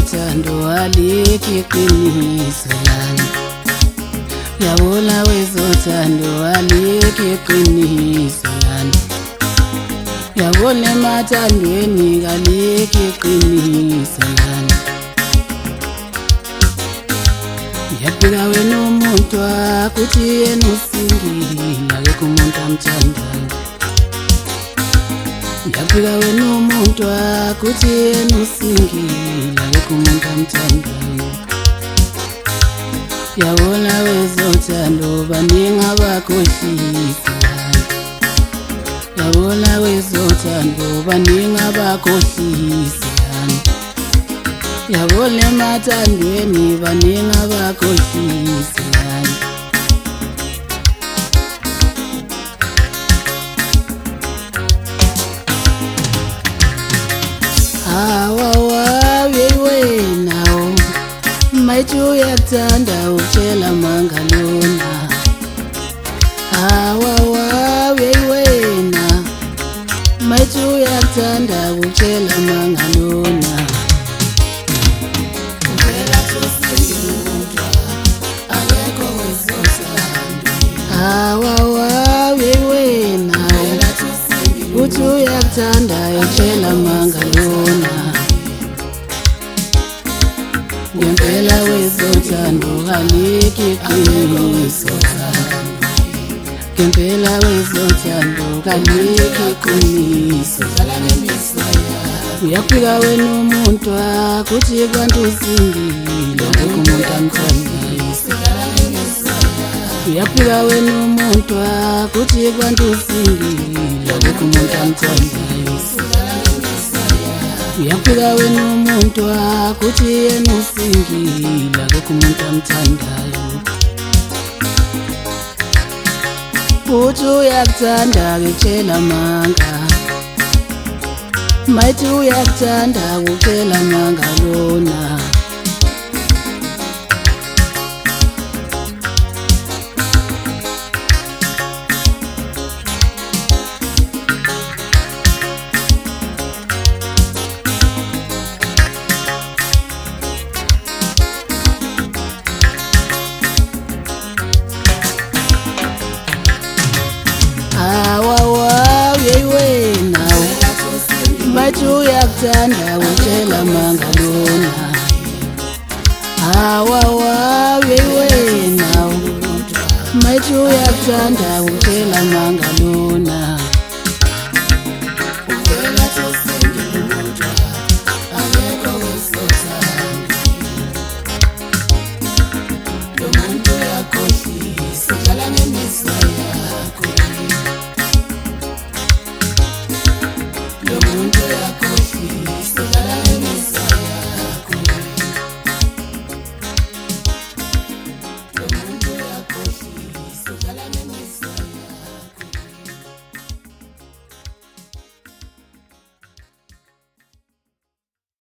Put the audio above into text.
wezothando alikho iqiniso lami. Yabona wezothando alikho iqiniso lami. Yabona emathandweni kalikho iqiniso lami. Yabika wena umuntu akuthi yena usingile akekho umuntu amthandayo. Yabika wena umuntu akuthi yena usingile akekho umuntu amthandayo. Yabona wezothando baningi abakhohlisi lana. Yabona wezothando baningi abakhohlisi lana. Yabona emathandweni baningi abakhohlisi lana. Wenawo mayithi uyakuthanda utshela mangalona. Wena mayithi uyakuthanda utshela mangalona. Uvela tusingile umuntu akekho wezothando. Wena uthi uyakuthanda utshela mangalona. Ngempela wezothando alikho iqiniso lami. Ngempela wezothando alikho iqiniso lami. Uyafika wena umuntu akuthi kwantu usingile akekho umuntu amthandayo. Uyafika wena umuntu akuthi kwantu usingile akekho umuntu amthandayo. Uyafika wena umuntu akuthi yena usingile akekho umuntu amthandayo. Uthi uyakuthanda ketshela amanga. Mayithi uyakuthanda utshela amanga lona. Mayithi uyakuthanda utshela mangalona. Wena mayithi uyakuthanda utshela mangalona.